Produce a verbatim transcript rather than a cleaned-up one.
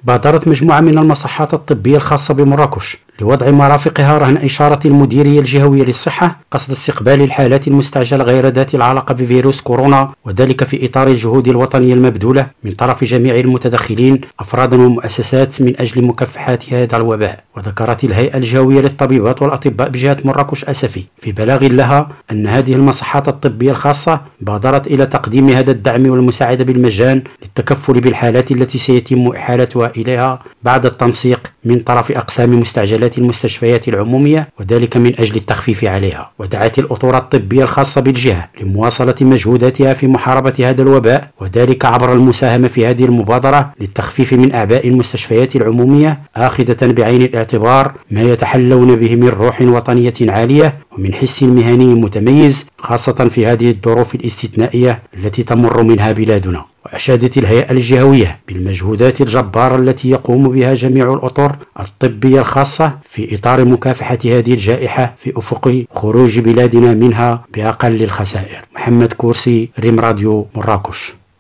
بادرت مجموعة من المصحات الطبية الخاصة بمراكش لوضع مرافقها رهن إشارة المديرية الجهوية للصحة قصد استقبال الحالات المستعجلة غير ذات العلاقة بفيروس كورونا، وذلك في إطار الجهود الوطنية المبذولة من طرف جميع المتدخلين أفرادا ومؤسسات من أجل مكافحة هذا الوباء. وذكرت الهيئة الجهوية للطبيبات والأطباء بجهة مراكش أسفي في بلاغ لها أن هذه المصحات الطبية الخاصة بادرت إلى تقديم هذا الدعم والمساعدة بالمجان للتكفل بالحالات التي سيتم إحالتها إليها بعد التنسيق من طرف أقسام مستعجلات المستشفيات العمومية، وذلك من أجل التخفيف عليها. ودعت الأطر الطبية الخاصة بالجهة لمواصلة مجهوداتها في محاربة هذا الوباء، وذلك عبر المساهمة في هذه المبادرة للتخفيف من أعباء المستشفيات العمومية، آخذة بعين الاعتبار ما يتحلون به من روح وطنية عالية ومن حس مهني متميز، خاصة في هذه الظروف الاستثنائية التي تمر منها بلادنا. وأشادت الهيئة الجهوية بالمجهودات الجبارة التي يقوم بها جميع الأطر الطبية الخاصة في إطار مكافحة هذه الجائحة في أفق خروج بلادنا منها بأقل الخسائر. محمد كورسي، ريم راديو، مراكش.